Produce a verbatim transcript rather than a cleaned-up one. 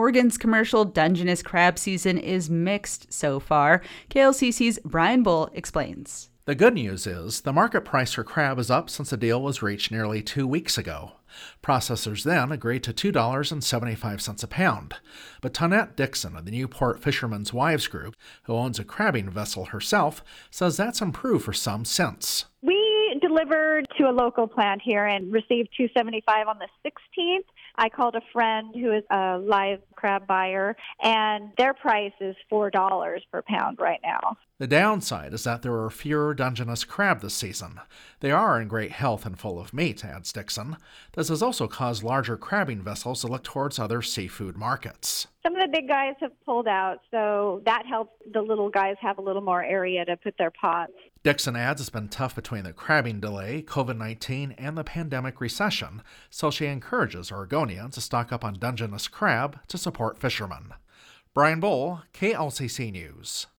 Oregon's commercial Dungeness crab season is mixed so far. K L C C's Brian Bull explains. The good news is the market price for crab is up since the deal was reached nearly two weeks ago. Processors then agreed to two dollars and seventy-five cents a pound. But Tonette Dixon of the Newport Fishermen's Wives Group, who owns a crabbing vessel herself, says that's improved for some since. We delivered to a local plant here and received two dollars and seventy-five cents on the sixteenth. I called a friend who is a live crab buyer, and their price is four dollars per pound right now. The downside is that there are fewer Dungeness crab this season. They are in great health and full of meat, adds Dixon. This has also caused larger crabbing vessels to look towards other seafood markets. Some of the big guys have pulled out, so that helps the little guys have a little more area to put their pots. Dixon adds it's been tough between the crabbing delay, covid nineteen, and the pandemic recession, so she encourages Oregonians to stock up on Dungeness crab to support fishermen. Brian Bull, K L C C News.